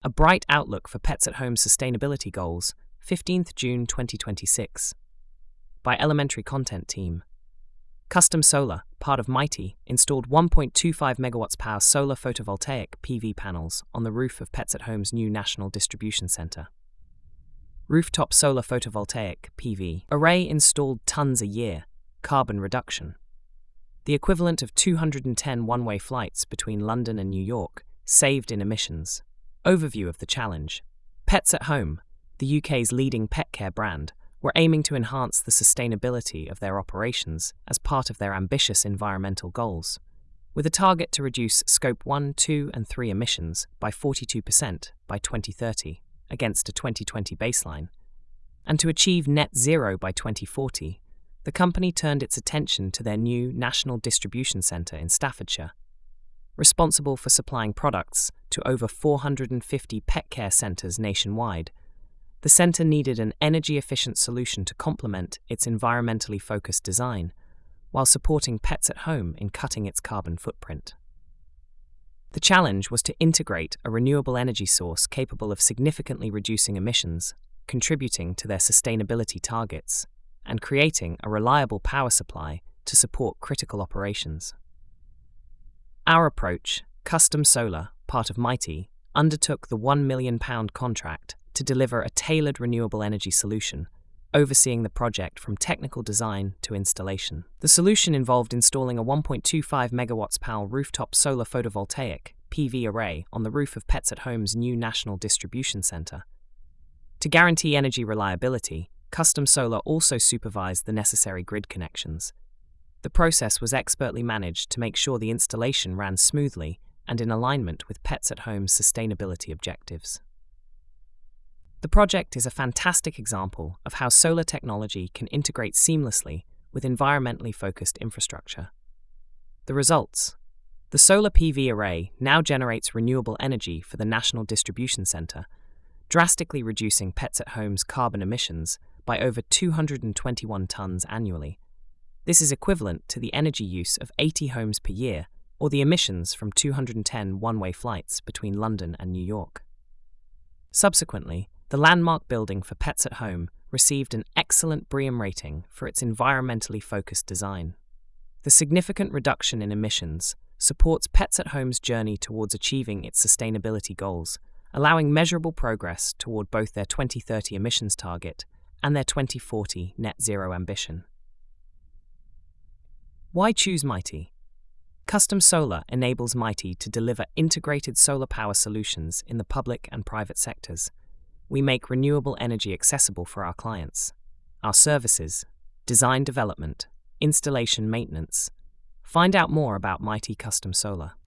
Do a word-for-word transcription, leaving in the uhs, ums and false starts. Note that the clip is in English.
A bright outlook for Pets at Home sustainability goals, fifteenth of June twenty twenty-six. By Elementary Content Team. Custom Solar, part of Mighty, installed one point two five megawatts power solar photovoltaic P V panels on the roof of Pets at Home's new National Distribution Center. Rooftop solar photovoltaic P V array installed tons a year, carbon reduction. The equivalent of two hundred ten one-way flights between London and New York, saved in emissions. Overview of the challenge. Pets at Home, the U K's leading pet care brand, were aiming to enhance the sustainability of their operations as part of their ambitious environmental goals, with a target to reduce Scope one, two, and three emissions by forty-two percent by twenty thirty against a twenty twenty baseline, and to achieve net zero by twenty forty. The company turned its attention to their new National Distribution Centre in Staffordshire, responsible for supplying products to over four hundred fifty pet care centres nationwide. The centre needed an energy-efficient solution to complement its environmentally focused design, while supporting Pets at Home in cutting its carbon footprint. The challenge was to integrate a renewable energy source capable of significantly reducing emissions, contributing to their sustainability targets, and creating a reliable power supply to support critical operations. Our approach, Custom Solar, part of Mighty, undertook the one million pound contract to deliver a tailored renewable energy solution, overseeing the project from technical design to installation. The solution involved installing a one point two five megawatts power rooftop solar photovoltaic P V array on the roof of Pets at Home's new National Distribution Centre. To guarantee energy reliability, Custom Solar also supervised the necessary grid connections. The process was expertly managed to make sure the installation ran smoothly and in alignment with Pets at Home's sustainability objectives. The project is a fantastic example of how solar technology can integrate seamlessly with environmentally focused infrastructure. The results: the solar P V array now generates renewable energy for the National Distribution Centre, drastically reducing Pets at Home's carbon emissions by over two hundred twenty-one tonnes annually. This is equivalent to the energy use of eighty homes per year, or the emissions from two hundred ten one-way flights between London and New York. Subsequently, the landmark building for Pets at Home received an excellent BREEAM rating for its environmentally focused design. The significant reduction in emissions supports Pets at Home's journey towards achieving its sustainability goals, allowing measurable progress toward both their twenty thirty emissions target and their twenty forty net zero ambition. Why choose Mighty? Custom Solar enables Mighty to deliver integrated solar power solutions in the public and private sectors. We make renewable energy accessible for our clients. Our services: design development, installation maintenance. Find out more about Mighty Custom Solar.